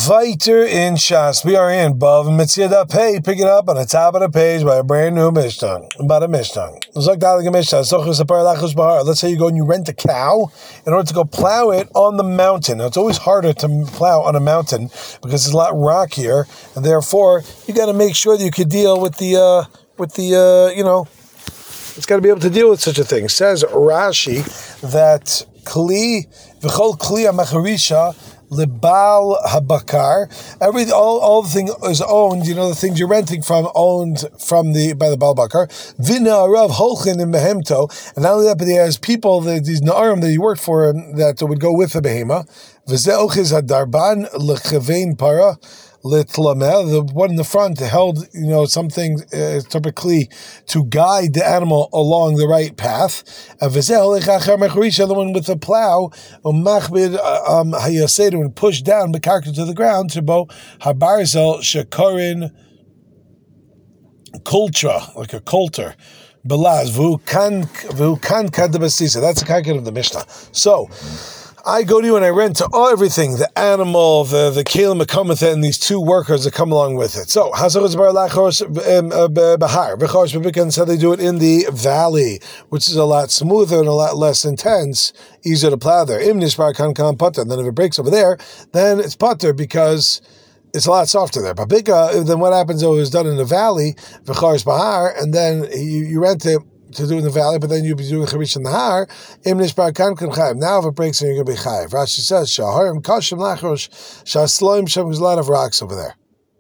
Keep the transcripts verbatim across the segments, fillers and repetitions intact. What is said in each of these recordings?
Viter in Shas. We are in Bav Mitzvah Pay. Pick it up on the top of the page by a brand new Mishnah. About a Mishnah. Let's say you go and you rent a cow in order to go plow it on the mountain. Now, it's always harder to plow on a mountain because it's a lot rockier, and therefore you got to make sure that you could deal with the uh, with the uh, you know. It's got to be able to deal with such a thing. Says Rashi that Kli v'chol Kli ha'macharisha Libal Habakar. Every all, all the thing is owned. You know, the things you're renting from owned from the by the Bal Bakar. Vina Rav Holchin in Behemto, and not only that, but he has people that these Na'arim that he worked for that would go with the behema. V'ze'ochiz hadarban lechevein para. The one in the front held, you know, something uh, typically to guide the animal along the right path. The one with the plow, um, and push down the character to the ground to bo habarzel shekarin kultra, like a coulter. Belaz vukan vukan kadabasisa. That's the character of the Mishnah. So I go to you and I rent everything, the animal, the the kelim that come with it, and these two workers that come along with it. So, Bahar, said they do it in the valley, which is a lot smoother and a lot less intense, easier to plow there. And then if it breaks over there, then it's putter because it's a lot softer there. But then what happens though is done in the valley, Bahar, and then you, you rent it to do in the valley, but then you'll be doing Charish in the Har. Now, if it breaks, then you're going to be Chayiv. Rashi says, Shaharim Kashim Lachrosh, Shasloim Shem, there's a lot of rocks over there.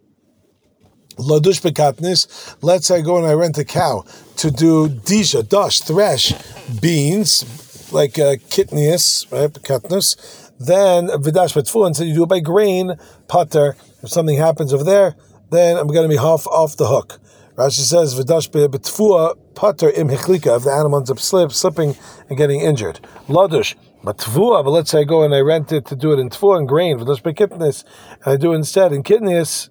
Ladush Bekatnis, let's say I go and I rent a cow to do Disha, Dash, thresh, beans, like uh, Kitnius, right, Bekatnis. Then Vidash Betfu, and so you do it by grain, Putter. If something happens over there, then I'm going to be half off the hook. Rashi says, Vidash Betfua, Putter im hechlika, if the animal ends up slip, slipping and getting injured. Ladush, but tvua, but let's say I go and I rent it to do it in tvua and grain, Vidash Bekitnis, and I do it instead in Kitnius.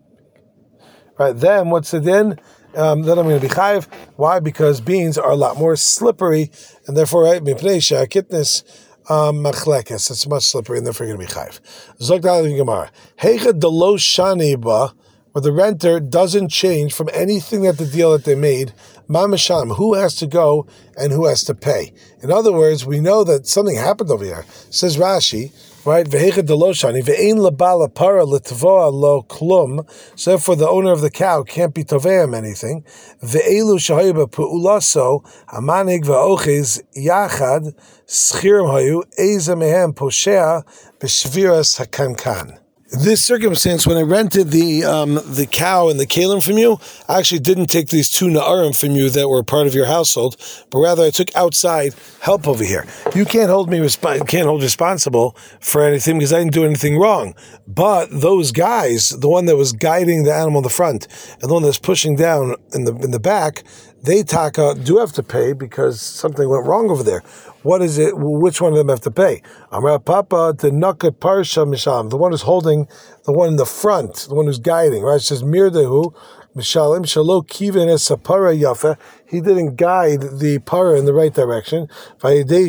Right, then what's the din? Um, then I'm going to be chayiv. Why? Because beans are a lot more slippery, and therefore, right, mipnei Kitniss, Um, machlekes, it's much slippery, and therefore you're going to be chayiv. Zok dalei Gemara. Heicha delo shani ba, where the renter doesn't change from anything that the deal that they made. Mamasham, who has to go and who has to pay? In other words, we know that something happened over here. Says Rashi, right? Vehecha deloshani ve'ein labala para letvoa lo klum. So therefore, the owner of the cow can't be toveim anything. Ve'elu shahiba pu'ulaso hamanig ve'ochiz yachad schirim hayu eza mehem poshea b'shviras hakankan. This circumstance, when I rented the um, the cow and the kalim from you, I actually didn't take these two na'arim from you that were part of your household, but rather I took outside help over here. You can't hold me resp- can't hold responsible for anything because I didn't do anything wrong. But those guys, the one that was guiding the animal in the front and the one that's pushing down in the in the back, they taka do have to pay because something went wrong over there. What is it? Which one of them have to pay? Amra Papa the Nakat Parsha Misham, the one who's holding, the one in the front, the one who's guiding. Right? It says Mirdehu Mishalim Shalo Kivin es Sapara Yafa. He didn't guide the para in the right direction. Vayidei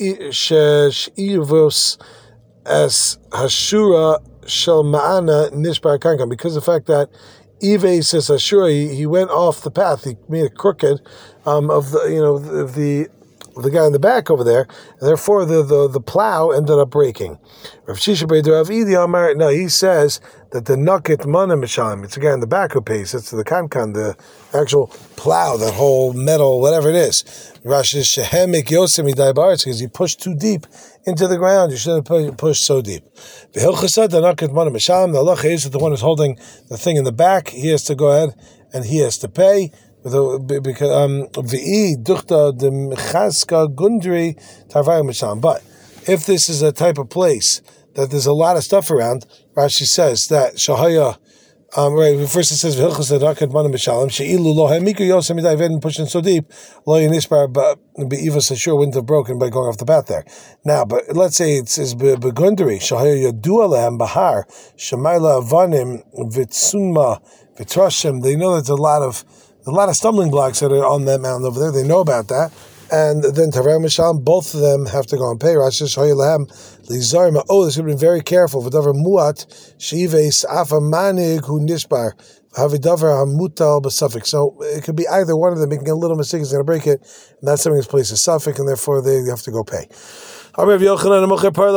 She'ivos es Hashura Shel Ma'ana Nishbar Kankam, because of the fact that Ive says Hashura, he, he went off the path. He made it crooked um, of the you know of the. the guy in the back over there, and therefore the, the, the plow ended up breaking. Rav Shisha Beit Rav Idi Amar, no, he says that the Nakit Mana Mishalim, it's the guy in the back who pays, it's the Kankan, the actual plow, that whole metal, whatever it is. Rashi Shehemik Yosem Idai Baritz, because he pushed too deep into the ground, you shouldn't have pushed so deep. The Hilchasad, the Nakit Mana Mishalim, the Allah is that the one who's holding the thing in the back, he has to go ahead and he has to pay. Because um v'i duchta de chaska gundri tarvay misham. But if this is a type of place that there's a lot of stuff around, Rashi says that shahaya. Um, right. First it says v'hilchos adakat manam b'shalom sheilu lo hamiku yosem midai v'edin pushing so deep lo yinishbar but be'ivas sure wouldn't have broken by going off the path there. Now, but let's say it says begundri shahaya yadua lehem bahar shemayla avanim v'tsunma v'trashim. They know there's a lot of A lot of stumbling blocks that are on that mountain over there. They know about that. and then Taver Misham, both of them have to go and pay. Rashi says, Lizarma. Oh, they should have been very careful. V'davar muat shives afa manig hu nishbar. Havidavar hamutal b'suffix. So it could be either one of them making a little mistake is going to break it, and that's something that's placed a suffix, and therefore they have to go pay. Rav Yochanan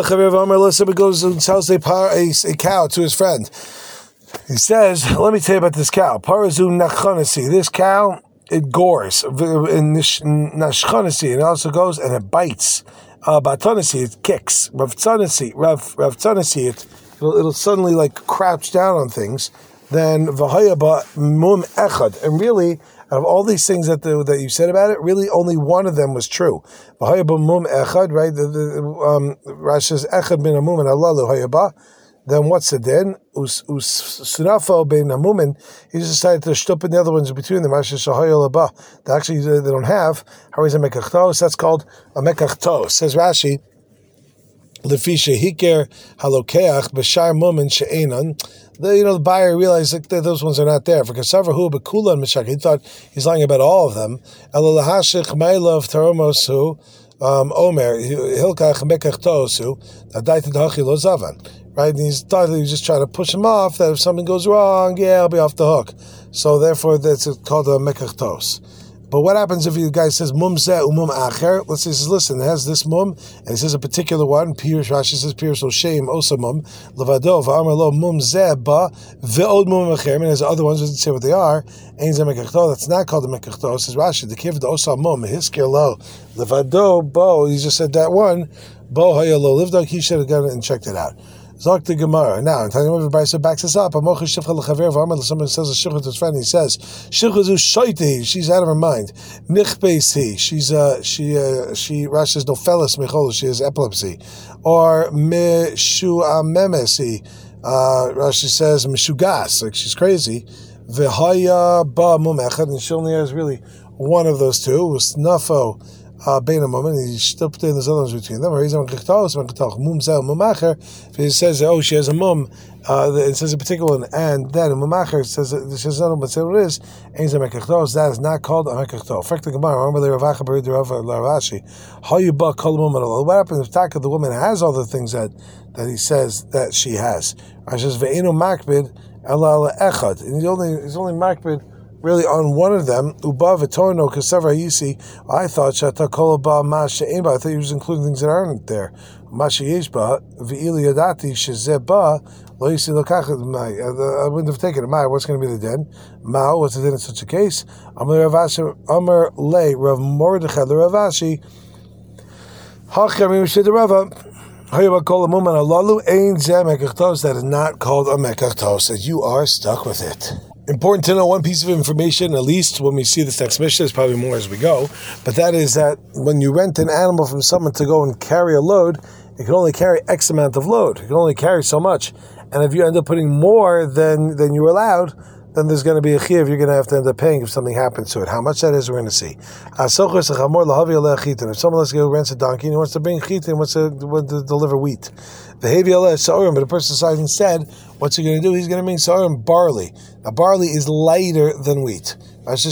goes and sells a, a, a cow to his friend. He says, let me tell you about this cow. Parazu nachanasi. This cow, it gores. In nashchanasi, it also goes and it bites. Uh, Batanasi, it kicks. Rav Tzanasi, Rav Rav Tzanasi, it it'll, it'll suddenly like crouch down on things. Then v'hayaba mum echad, and really, out of all these things that the, that you said about it, really only one of them was true. V'hayaba mum echad, right? The, the um, Rashi says echad bin amum and alalu hayaba. Then what's the din? Us sunafo bin amumin. He just decided to shtup in the other ones between them. Rashi shahayalaba. That actually they don't have. How is a mekachtos? That's called a mekachtos. Says Rashi. Lefisha hiker halokeach b'shar mumin she'enan. The you know the buyer realized that those ones are not there. For kasavrahu b'kulan mishak. He thought he's lying about all of them. Elalahashich ma'ilov taromosu omer hilkach mekachtosu adaited hachi lo zavan. Right, and he's thought he was just trying to push him off. That if something goes wrong, yeah, I'll be off the hook. So therefore, that's called a mekachtos. But what happens if the guy says mum zeh umum acher? Let's say he says, listen, it has this mum, and he says a particular one. Pirush Rashi says pirush lo shem osa mum levado v'amar lo mum zeh ba ve'od mum acher. I mean, there's other ones that doesn't say what they are. Ein zeh mekachtos. That's not called a mekachtos. Says Rashi the kiv the osa mum hisker lo levado bo. He just said that one bo hayalo livdog. He should have gone and checked it out. Zok the Gemara. Now, I'm telling you, everybody so backs us up. Somebody says a shivcha to his friend. He says, "Shivcha zu shoyti." She's out of her mind. Nichbeisi. She's uh, she uh, she. Rashi says nofelis mechol. She has epilepsy. Or mishuamemesi. Uh, Rashi says mishugas. Like she's crazy. V'haya ba mum echad. And she only has really one of those two. Was nafo. Uh, Bein a moment, he stopped in. There's other ones between them. If he says, oh, she has a mum, uh, it says a particular one, and then a mumacher says, she has another one, but say what it is, that is not called a mekachto. Fact the Gemara, remember the Ravacha buried the Ravashi. How you buck call a woman? What happens if Taka, the woman, has all the things that, that he says that she has? I says, ve'enu makbid, ela echad. And he's only, he's only makbid, really on one of them, uba v'torno kasavra yisi. I thought shata kolaba masha einba. I thought he was including things that aren't there. Masha yeshba v'ili yadati shezeba lo yisi lokachet mai. I wouldn't have taken it. Mai, what's going to be the din? Mao, what's the din in such a case? Amar Ravashi, Amar Le Rav Mordechai the Ravashi. Hachamim shedirava. Hayaba kol amuman alalu ein zeh mekachtos. That is not called a mekachtos. That you are stuck with it. Important to know one piece of information, at least when we see this next mission, there's probably more as we go, but that is that when you rent an animal from someone to go and carry a load, it can only carry X amount of load. It can only carry so much. And if you end up putting more than, than you're allowed, then there's going to be a chiyuv you're going to have to end up paying if something happens to it. How much that is, we're going to see. If someone lets go rents a donkey and he wants to bring chitin, wants to, wants to deliver wheat, but the person decides instead, what's he going to do? He's going to bring sa'urim, barley. Now, barley is lighter than wheat. What's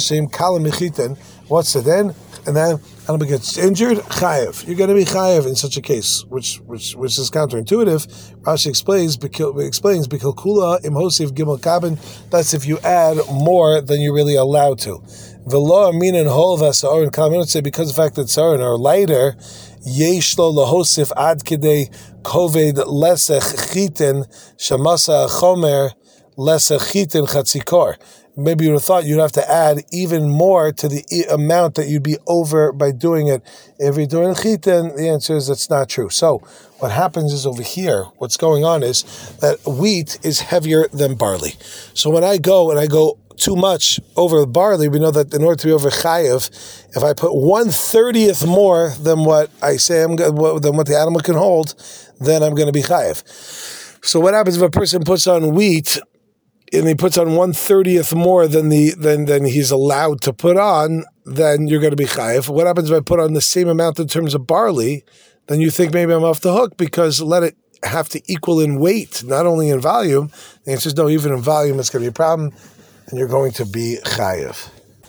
the then? And then animal gets injured, chayev. You're going to be chayev in such a case, which which which is counterintuitive. Rashi explains, explains, bikil kula imhosiv gimel kabin. That's if you add more than you're really allowed to. V'lo amin and hol v'sa'urin kamin. Say because the fact that sa'urin are lighter, yesh lo lahosif ad kidei koved lesech chitin shamasa chomer lesech chitin chatzikor. Maybe you would have thought you'd have to add even more to the amount that you'd be over by doing it. If you're doing chitin, the answer is that's not true. So what happens is over here, what's going on is that wheat is heavier than barley. So when I go and I go too much over barley, we know that in order to be over chayev, if I put one thirtieth more than what I say I'm than what the animal can hold, then I'm going to be chayev. So what happens if a person puts on wheat and he puts on one thirtieth more than the than than he's allowed to put on? Then you're going to be chayev. What happens if I put on the same amount in terms of barley? Then you think maybe I'm off the hook because let it have to equal in weight, not only in volume. The answer is no, even in volume it's going to be a problem, and you're going to be chayev.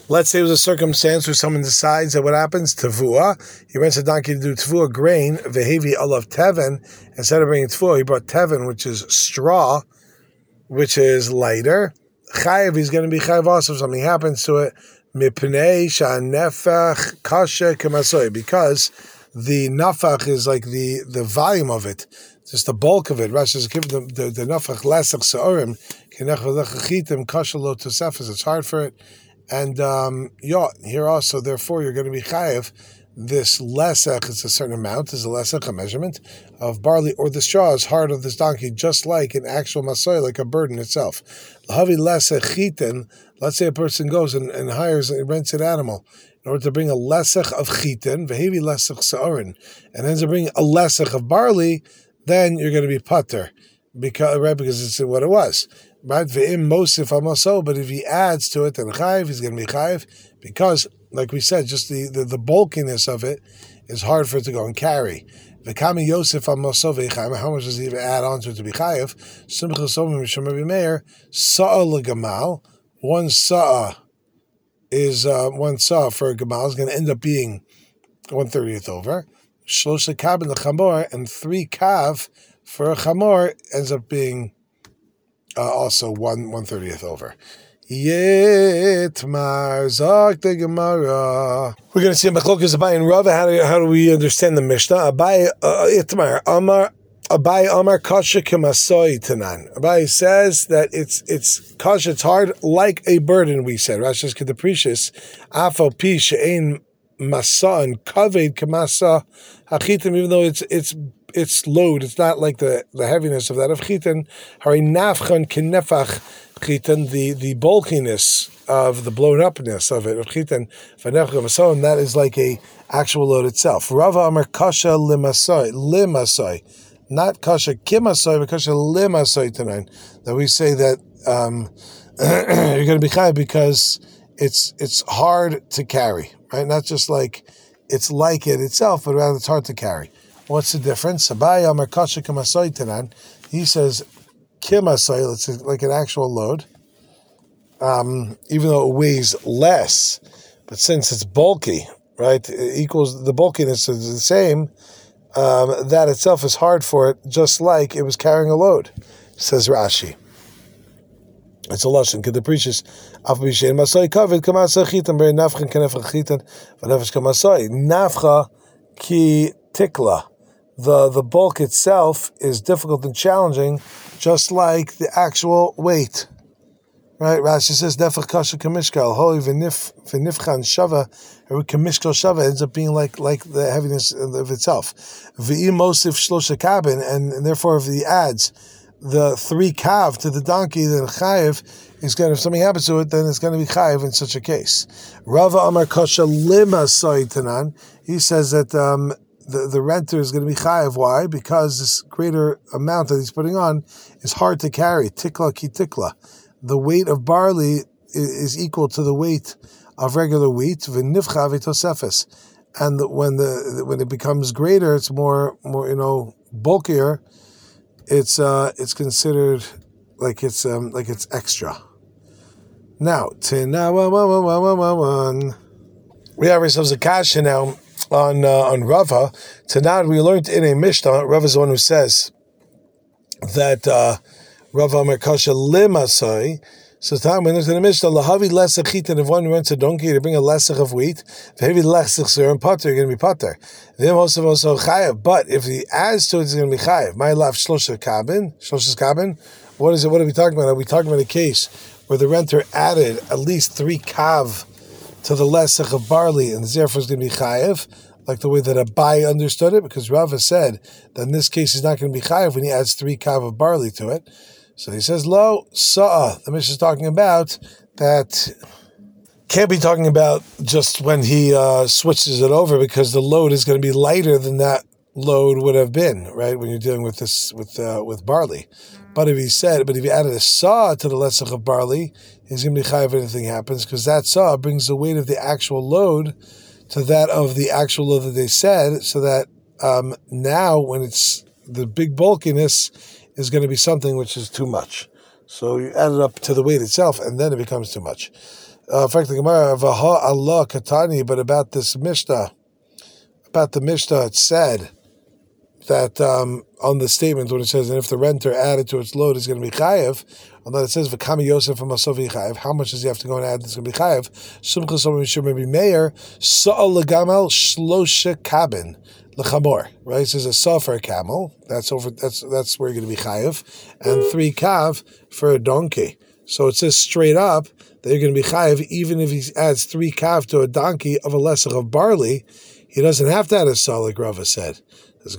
Let's say it was a circumstance where someone decides that what happens, tavua, he rents a donkey to do tavua grain, vehevi alav teven, instead of bringing tavua, he brought teven, which is straw, which is lighter. Chayiv, he's going to be chayiv also if something happens to it, mipnei sha'nefach kasha k'masoi, because the nafach is like the, the volume of it, just the bulk of it. Rashi says, give the the, the nafach lesach se'orim, kinech v'lechachitim kasha lo tosefes, it's hard for it. And um, yeah, here also, therefore, you're going to be chayiv. This lesach is a certain amount, is a lesach, a measurement of barley, or the straw is hard of this donkey, just like an actual masoy, like a burden itself. Lahavi lesach chitin. Let's say a person goes and, and hires and rents an animal in order to bring a lesach of chitin, vehevi lesach sa'orin, and ends up bringing a lesach of barley. Then you're going to be pater, because right because it's what it was. Right, ve'im mosif amaso, but if he adds to it, then chayiv, he's going to be chayiv, because, like we said, just the, the, the bulkiness of it is hard for it to go and carry. V'kami yosef amaso ve'chayiv, how much does he even add on to it to be chayiv? Simcha somim mishum Rabbi Meir, sa'a legamal, one sa'a is, uh, one sa'a for a gamal is going to end up being one thirtieth over. Shlosha kav in the chamor, and three kav for a chamor ends up being Uh, also one one thirtieth over. Yitmar zak the Gemara. We're going to see Machlokas Abai and Rava. How do how do we understand the Mishnah? Abai Yitmar Amar Abai Amar Kasha K'Masoi Tanan. Abai says that it's it's kasha, it's hard like a burden. We said Rashi's Kedeprecious Afal Pi She'ein Masa and Kaved K'Masa Hachitim. Even though it's it's its load, it's not like the, the heaviness of that of chitin. Hari nafchan kinefach chitin, the the bulkiness of the blown upness of it of chitin. And that is like a actual load itself. Rava Amar kasha limasoi limasoi, not kasha kimasoi, but kasha limasoi tonight. That we say that um, you're going to be chayav because it's it's hard to carry, right? Not just like it's like it itself, but rather it's hard to carry. What's the difference? Abai Amar Kasha K'Masoi Tanan. He says K'Masoi, it's like an actual load, um, even though it weighs less, but since it's bulky, right, it equals the bulkiness is the same. Um, that itself is hard for it, just like it was carrying a load. Says Rashi. It's a lashon. Kedeprecious af b'shein masoi kaved k'masoi chitan b'rei nafcha k'nefcha chitan v'nefesh k'masoi nafcha ki tikla. The the bulk itself is difficult and challenging, just like the actual weight. Right? Rashi says, Nefach kasha kamishkal, hoi v'nif v'nifchan shava, or kamishkal shava ends up being like like the heaviness of itself. V'im mosif shlosha kabin, and therefore if he adds the three kav to the donkey, then chayiv is going to, if something happens to it, then it's going to be chayiv in such a case. Rava Amar kasha lima soitanan, he says that um, The, the renter is going to be chayiv. Why? Because this greater amount that he's putting on is hard to carry. Tikla ki tikla. The weight of barley is, is equal to the weight of regular wheat. V'nifcha v'tosefes. And the, when the when it becomes greater, it's more more you know bulkier. It's uh it's considered like it's um like it's extra. Now tinawawawawawan. We have ourselves a kasha now. On uh, on Rava, tonight we learned in a Mishnah. Rava is the one who says that uh, Rava Amar Kasha Limasai. So tonight we learned in a Mishnah lahavi lesach chitin. If one rents a donkey to bring a lesach of wheat, heavy lesach sir and potter, you're going to be potter. Then also also chayav. But if he adds to it, it's going to be chayav. My love shlosha kabin, shlosha kabin. What is it? What are we talking about? Are we talking about a case where the renter added at least three kav to the lesach of barley, and therefore is going to be chayev, like the way that Abai understood it, because Rava said that in this case he's not going to be chayev when he adds three kav of barley to it. So he says, lo, sa'a. The Mishnah is talking about that, can't be talking about just when he uh, switches it over, because the load is going to be lighter than that load would have been, right, when you're dealing with this, with uh, with barley. But if he said, but if he added a saw to the lesach of barley, he's going to be chayav if anything happens, because that saw brings the weight of the actual load to that of the actual load that they said, so that um, now when it's the big bulkiness is going to be something which is too much. So you add it up to the weight itself, and then it becomes too much. Uh, in fact, the Gemara, Vaha Allah Katani, but about this Mishnah, about the Mishnah, it said that um, on the statement when it says, and if the renter added to its load is going to be chayev, and then it says, V'kami Yosef Masovi chayev, how much does he have to go and add that's going to be chayev? Sumcha Somim Shur Maybe Meir, Sa'al Legamal Shlosha Kabin. L'chamor, right? It says a saw for a camel. That's over. That's that's where you're going to be chayev, and three kav for a donkey. So it says straight up that you're going to be chayev even if he adds three kav to a donkey of a lesser of barley. He doesn't have to add a saw, like Rava said. This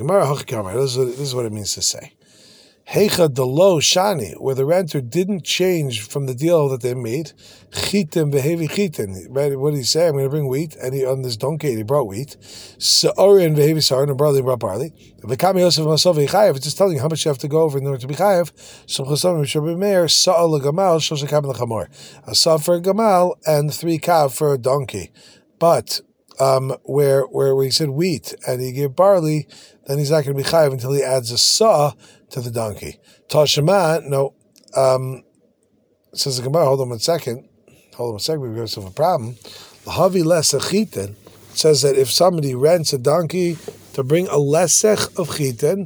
is what it means to say. Heicha delo shani, where the renter didn't change from the deal that they made. Chitin behevi chitin. Right? What did he say? I'm going to bring wheat, and he on this donkey he brought wheat. Se'orin behevi sarin, and barley brought barley. V'kami Yosef Masovi chayev. It's just telling you how much you have to go over in order to be chayev. Sumchasamim Shabbi Meir sa'al legamal shosha kav lechamor. A saw for a gamal and three kav for a donkey. But um, where where we said wheat and he gave barley, then he's not going to be chayev until he adds a saw to the donkey. Tashema, no, um, says the Gemara, hold on one second, hold on one second, because of a problem. Lahavi lesech chitin says that if somebody rents a donkey to bring a lesech of chitin,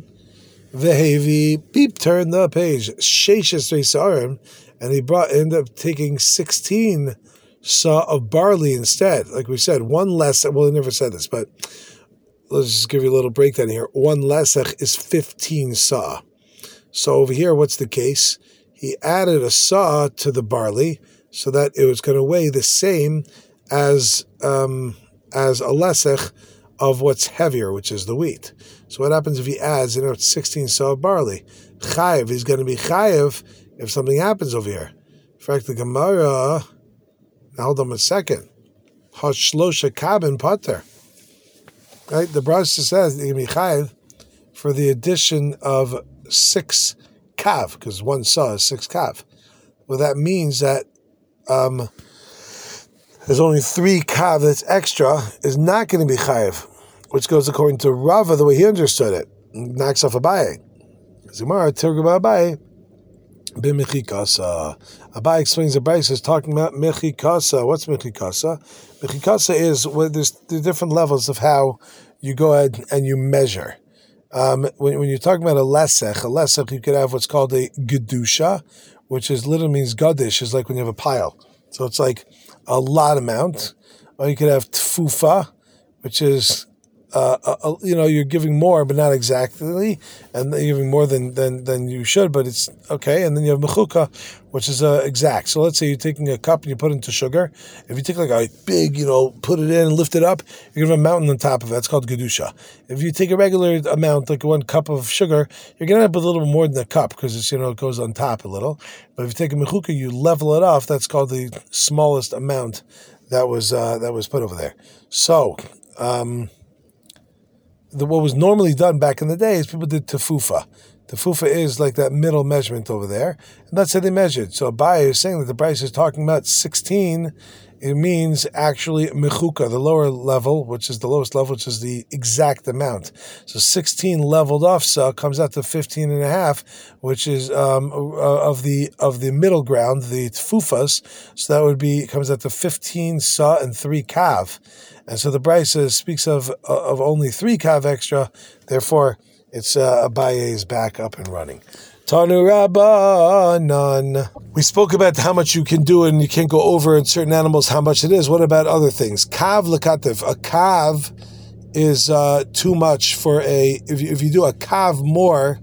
vehevi, beep, turn the page, sheishes reisarim, and he brought, ended up taking sixteen saw of barley instead. Like we said, one lesech, well, I never said this, but let's just give you a little breakdown here. One lesech is fifteen saw. So over here, what's the case? He added a saw to the barley so that it was going to weigh the same as um, as a lesech of what's heavier, which is the wheat. So what happens if he adds, you know, it's sixteen saw of barley? Chayev, he's going to be chayev if something happens over here. In fact, the Gemara, now hold on a second. Hashlosha kabin pater. Right, the Brisa says that you can be chayev for the addition of six kav, because one saw is six kav. Well, that means that um, there's only three kav that's extra is not going to be chayev, which goes according to Rava the way he understood it. Knocks off Abaye. Zimara Tirgum Abaye b'mechikasa. Abaye explains the Brisa is talking about mechikasa. What's mechikasa? Mechikasa is well, there's the different levels of how you go ahead and you measure. Um, when, when you're talking about a lesech, a lesech, you could have what's called a gedusha, which is literally means gadish, is like when you have a pile. So it's like a lot amount. Or you could have tfufa, which is, uh, a, a, you know, you're giving more, but not exactly, and you're giving more than, than, than you should, but it's okay. And then you have mechuka, which is uh, exact. So let's say you're taking a cup and you put it into sugar. If you take like a big, you know, put it in and lift it up, you're going to have a mountain on top of it. That's called gedusha. If you take a regular amount, like one cup of sugar, you're going to have a little more than a cup because it's, you know, it goes on top a little. But if you take a mechuka, you level it off. That's called the smallest amount that was uh, that was put over there. So, um, the, what was normally done back in the day is people did tefufa. Tefufa is like that middle measurement over there, and that's how they measured. So Abaye is saying that the Brisa is talking about sixteen. It means actually mechuka, the lower level, which is the lowest level, which is the exact amount. So sixteen leveled off sa comes out to fifteen and a half, which is um, of the of the middle ground, the tfufas. So that would be comes out to fifteen sa and three kav. And so the Brisa speaks of of only three kav extra. Therefore, it's uh, Abaye's back up and running. Tanu Rabbanan. We spoke about how much you can do and you can't go over in certain animals, how much it is. What about other things? Kav lekativ. A kav is uh, too much for a, if you, if you do a kav more,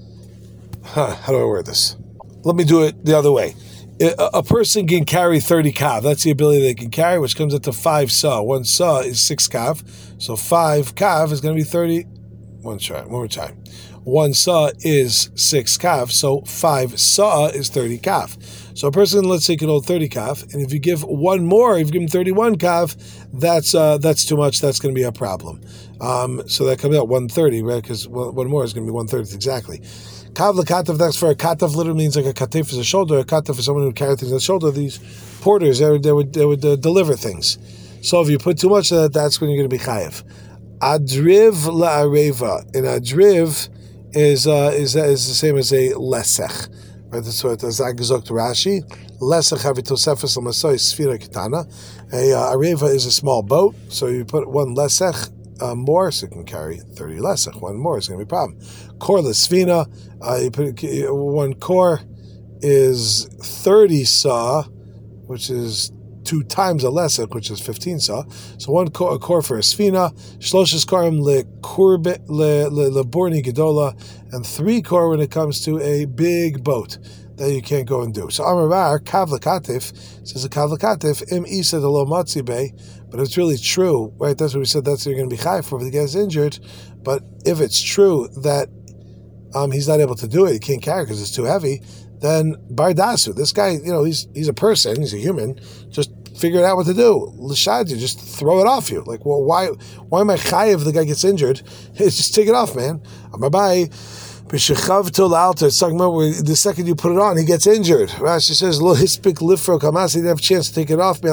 huh, how do I word this? Let me do it the other way. A, a person can carry thirty kav. That's the ability they can carry, which comes up to five saw. One saw is six kav. So five kav is going to be thirty. One try, one more time. One saw is six kav, so five saw is thirty kav. So a person, let's say, can hold thirty kav, and if you give one more, if you give him thirty-one kav, that's uh, that's too much. That's going to be a problem. Um, so that comes out one thirty, right? Because one more is going to be one thirty exactly. Kav lekatav, that's for a katav, literally means like a katif is a shoulder. A katav is someone who carries things on the shoulder. These porters, they would they would, they would uh, deliver things. So if you put too much of that, that's when you're going to be chayev. Adriv la'areva. In adriv is uh, is is the same as a lesech. Right, that's what Zag Gezok to Rashi. Lesach havi tosefes l'masoi sfira kitana. A uh, areva is a small boat, so you put one lesech uh, more, so it can carry thirty lesech. One more is going to be a problem. Kor lesfina, uh, you put one kor is thirty saw, which is two times a lesek, which is fifteen saw. So one kor, a kor for a sfina, shloshes korim le kurbe le le borni gedola, and three kor when it comes to a big boat that you can't go and do. So Amar Kavlakatif says a Kavlakatif im isa de lo matzi bay, but it's really true, right? That's what we said. That's what you're going to be chai for if the guy's injured. But if it's true that um, he's not able to do it, he can't carry because it's too heavy, then Bardasu, this guy, you know, he's he's a person, he's a human, just figure out what to do. L'shadju, just throw it off you. Like, well, why why am I chayiv if the guy gets injured? Just take it off, man. Bye-bye. It's talking about where the second you put it on, he gets injured. Rashi says, "Lo hispik lifro kamas." He didn't have a chance to take it off.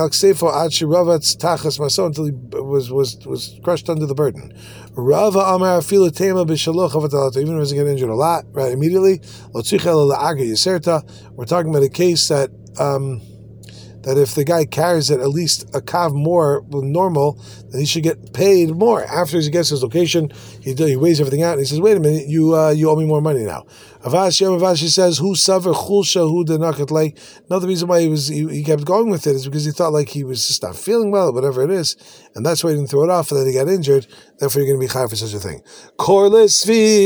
Until he was was was crushed under the burden. Rava Amar Afila Tema b'Shaloch Avatalata. Even if he doesn't get injured a lot, right? Immediately, Lo tzichel la'aga yiserta. We're talking about a case that. Um, that if the guy carries it at least a kav more than normal, then he should get paid more. After he gets his location, he he weighs everything out, and he says, "Wait a minute, you uh, you owe me more money now." Avashi Avashi says, "Who suffer chulsha who denakat like." Another reason why he was he, he kept going with it is because he thought like he was just not feeling well, whatever it is, and that's why he didn't throw it off, and then he got injured. Therefore, you're going to be high for such a thing. Korless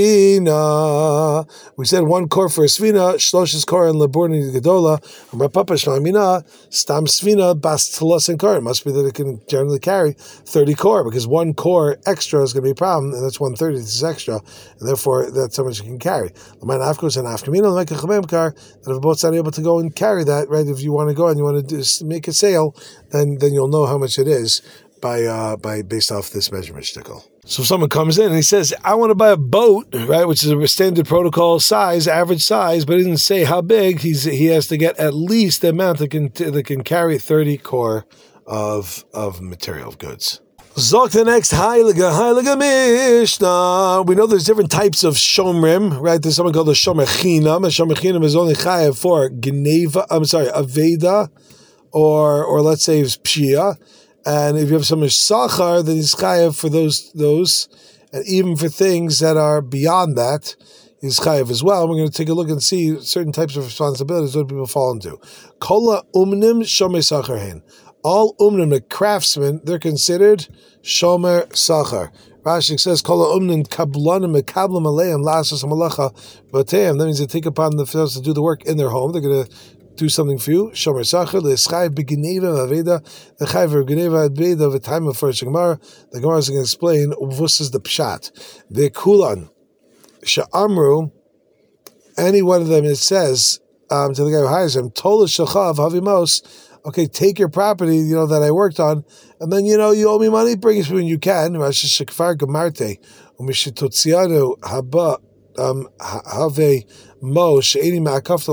svina. We said one kor for a svina. Shloshes kor and leborni gedola. Papa shlamina stam svina bas tlos and kor. It must be that it can generally carry thirty kor, because one kor extra is going to be a problem, and that's one thirty. This is extra, and therefore that's how much you can carry. Afkos and Afkamina, like a Chabem car, that if a boat's not able to go and carry that, right? If you want to go and you want to do, make a sale, then then you'll know how much it is by uh, by based off this measurement shtickle. So if someone comes in and he says, "I want to buy a boat," right, which is a standard protocol size, average size, but he didn't say how big. He's he has to get at least the amount that can that can carry thirty core of of material of goods. Zok the next Heilige, Heilige Mishnah. We know there's different types of shomrim, right? There's something called a shomer chinam. A shomer chinam is only chayav for geneva, I'm sorry, aveda, or or let's say it's pshia. And if you have some sachar, then he's chayav for those, those, and even for things that are beyond that, he's chayav as well. We're going to take a look and see certain types of responsibilities that people fall into. Kola umnim shomer sachar hein. All umnim, the craftsmen, they're considered shomer sachar. Rashi says, "Kol umnim kablanim mekablam aleim lasas malacha b'teim." That means they take upon themselves to do the work in their home. They're going to do something for you. Shomer sachar le'eschai b'geneva aveda the chai for geneva aveda of a time of first Gemara. The Gemara is going to explain what is the pshat. The kulan she'amru. Any one of them, it says um, to the guy who hires him, "Tola shachav havimos." Okay, take your property, you know, that I worked on, and then, you know, you owe me money, bring it to me when you can. Rashi shekfar gemarte, umishitotzianu haba have mo she'eni ma'akafta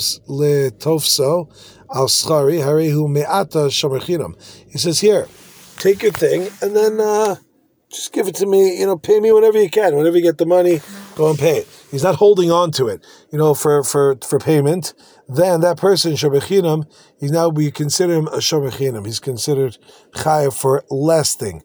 letofso al schari harehu me'ata shomer chinam. He says, here, take your thing, and then uh, just give it to me, you know, pay me whenever you can. Whenever you get the money, go and pay it. He's not holding on to it, you know, for, for, for payment. Then that person, shomer chinam, he's now, we consider him a shomer chinam. He's considered chayav for less thing.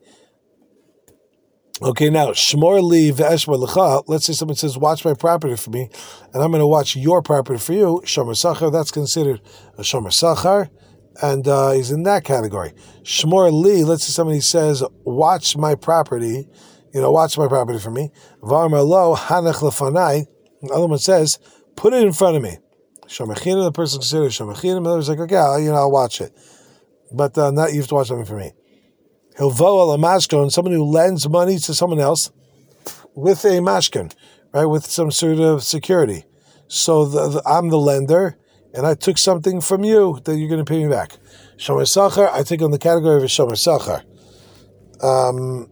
Okay, now, shmor li ve'eshmor lecha. Let's say someone says, watch my property for me, and I'm going to watch your property for you. Shomer sachar, that's considered a shomer sachar, and uh, he's in that category. Shmor li, let's say somebody says, watch my property, you know, watch my property for me. V'amar lo hanech lefanai. The other one says, put it in front of me. Shomer chinam, the person considers shomer chinam. The other's like, okay, I'll, you know, I'll watch it, but uh, not you have to watch something for me. Hilvo al mashkon, someone who lends money to someone else with a mashkon, right, with some sort of security. So the, the, I'm the lender, and I took something from you that you're going to pay me back. Shomer sachar, I take on the category of a shomer sachar. Um,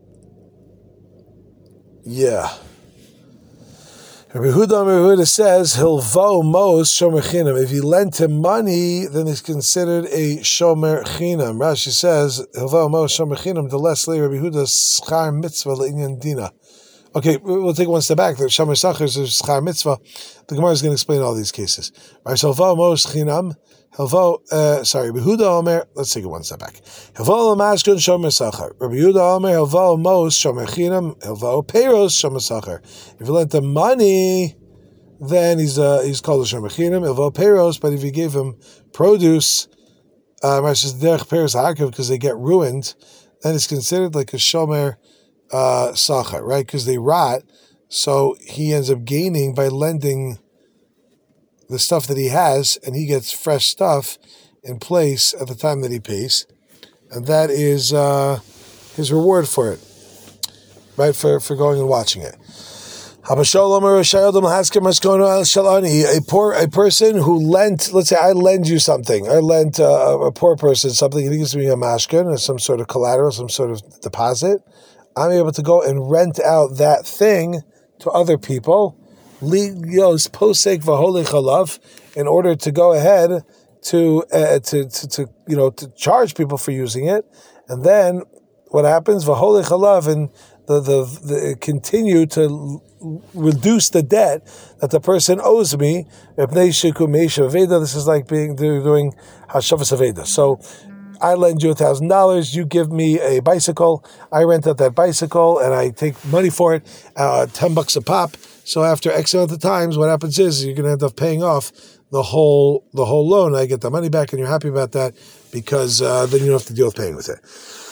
yeah. Rabbi Huda, Rabbi Huda says, Hilvo mos shomer chinam. If you lent him money, then he's considered a shomer chinam. Rashi says, Hilvo mos shomer chinam, the less lay Rabbi Huda schar mitzvah le'inyan dina. Okay, we'll take one step back. The Shomer Sachar is Schar Mitzvah. The Gemara is going to explain all these cases. Helvo Mos Chinam. Helvo, uh, sorry, Behuda Omer. Let's take it one step back. Helvo Mashkun Shomer Sachar. Rabbi Yehuda Omer Helvo Mos Shomer Chinam. Helvo Peiros Shomer Sachar. If you lent him money, then he's uh, he's called a Shomer Chinam. Helvo Peiros, but if you gave him produce, uh, because they get ruined, then it's considered like a Shomer Uh, Sachar, right? Because they rot, so he ends up gaining by lending the stuff that he has, and he gets fresh stuff in place at the time that he pays, and that is uh, his reward for it, right? For for going and watching it. A poor a person who lent, let's say I lend you something. I lent uh, a poor person something, and he gives me a mashkin or some sort of collateral, some sort of deposit. I'm able to go and rent out that thing to other people, in order to go ahead to, uh, to, to, to, you know, to charge people for using it. And then what happens? And the, the, the continue to reduce the debt that the person owes me. This is like being doing Hashavas Aveda. So I lend you a thousand dollars. You give me a bicycle. I rent out that bicycle and I take money for it, uh, ten bucks a pop. So after X amount of times, what happens is you're going to end up paying off the whole the whole loan. I get the money back, and you're happy about that because uh, then you don't have to deal with paying with it.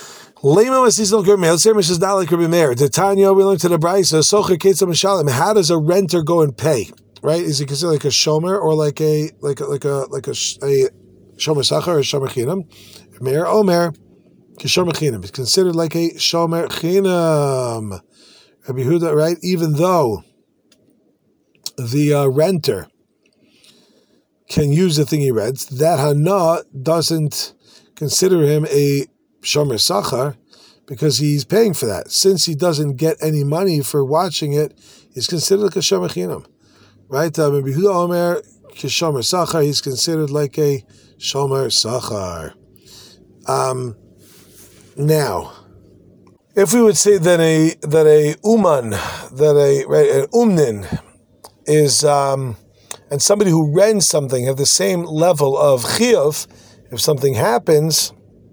The Tanya, we learned to the Brisa. How does a renter go and pay? Right? Is he considered like a shomer or like a like a, like a like a, a shomer sachar or shomer chinam? Meir Omer, Kishomer Chinam. It's considered like a Shomer Chinam. Rabbi Yehuda, right? Even though the uh, renter can use the thing he rents, that Hana doesn't consider him a Shomer Sachar because he's paying for that. Since he doesn't get any money for watching it, he's considered like a Shomer Chinam. Right? Uh, Rabbi Yehuda Omer, Kishomer Sachar, he's considered like a Shomer Sachar. Um, now, if we would say that a that a uman, that a right, an umnin is um, and somebody who rents something have the same level of chiyuv, if something happens,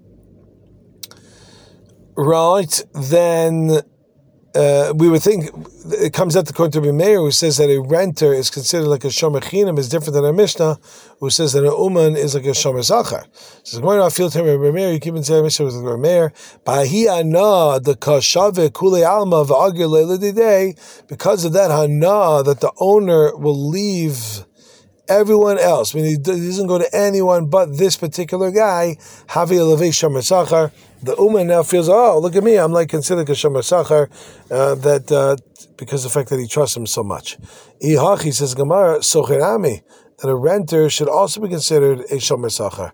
right, then uh, we would think it comes out to according to Rabbi Meir, who says that a renter is considered like a shomer chinam, is different than a Mishnah, who says that an uman is like a shomer zachar. So going to feel to Rabbi Meir, you keep on saying Mishnah with Rabbi Meir, Bahi ana the kashave kule alma v'agir le'ledidei, because of that hana that the owner will leave everyone else. I mean, he doesn't go to anyone but this particular guy. Havi elevei shomer zachar. The Uman now feels, oh, look at me, I'm like considered a Shomer Sachar, uh, that uh, because of the fact that he trusts him so much. Ihachi says Gemara, Socherami, that a renter should also be considered a Shomer Sachar.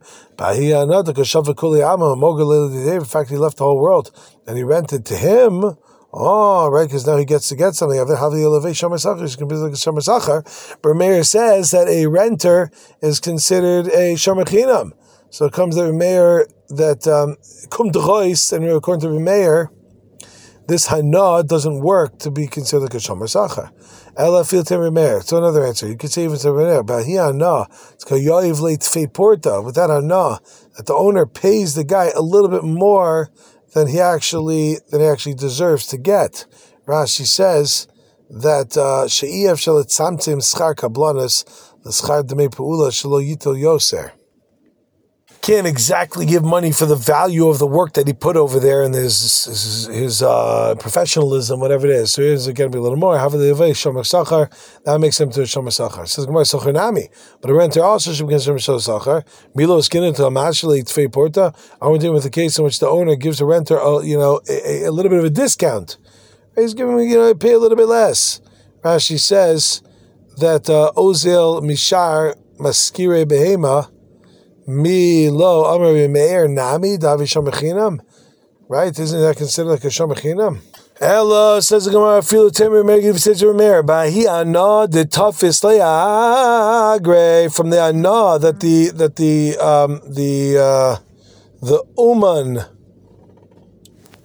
In fact, he left the whole world and he rented to him. Oh, right, because now he gets to get something. He's going to be like a Shomer Sachar. But Meir says that a renter is considered a Shomer Chinam. So it comes to the Meir that kum um, d'chois, and according to the Meir, this hana doesn't work to be considered like a shomer sachar. Ela fil tem Meir. So another answer. You could say even to Meir, but he hana, it's kayayiv le tfei porta. With that hana, that the owner pays the guy a little bit more than he actually than he actually deserves to get. Rashi says that she'iyav shel tzamtzim schar kablanas l'schar demei peula shelo yitel yoser. Can't exactly give money for the value of the work that he put over there and his his, his uh, professionalism, whatever it is. So here's going to be a little more. That makes him to a shomer sachar. Says Gemara Sochanami, but a renter also should be considered a shomer sachar. Milo is getting into a mashali tfei porta. I'm dealing with the case in which the owner gives the renter, a, you know, a, a little bit of a discount. He's giving me, you know, pay a little bit less. Rashi says that Ozil Mishar Maskire Behema. Mi lo Amar Meir Nami Davi Shomer Chinam, right? Isn't that considered like a Shomer Chinam? Ella says the Gemara Filu Temer Meir Give Sitzer Meir Bahi Ana the toughest leagre from the Ana that the that the um the uh, the Uman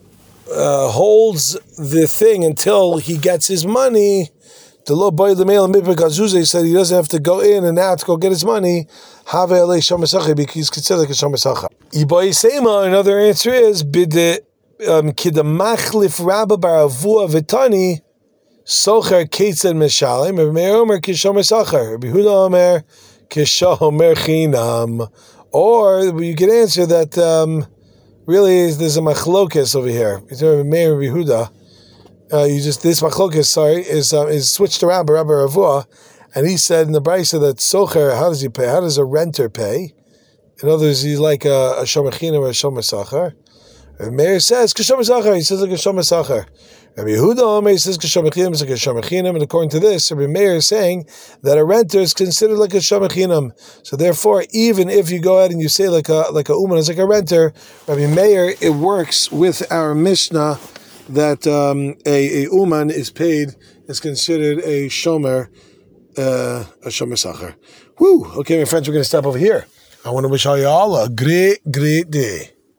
uh, holds the thing until he gets his money. The low boy the male Mipik said he doesn't have to go in and out to go get his money. Have ele shomesacha because he's considered like a shomesacha. Iboy Sema, another answer is bid um kidamachlif rabba baravua vitani socher ketzed meshalim. Rabbi Meir Omer kishomesacha. Rabbi Huda Omer kishomer chinam. Or you could answer that um, really there's a machlokes over here. It's Rabbi Meir Rabbi Huda. Uh, you just this machlokes, sorry, is uh, is switched around by Rabbi Ravua, and he said in the brayso that socher, how does he pay? How does a renter pay? In other words, he's like a, a shomachinam or a shomer Rabbi Meir says kishomer he says like a shomer Rabbi Yehuda Omer says kishomer is like a shomer and according to this, Rabbi Meir is saying that a renter is considered like a shomer So therefore, even if you go ahead and you say like a like a uman is like a renter, Rabbi Meir, it works with our Mishnah that um, a, a uman is paid, is considered a shomer, uh, a shomer sacher. Woo! Okay, my friends, we're going to stop over here. I want to wish all y'all a great, great day.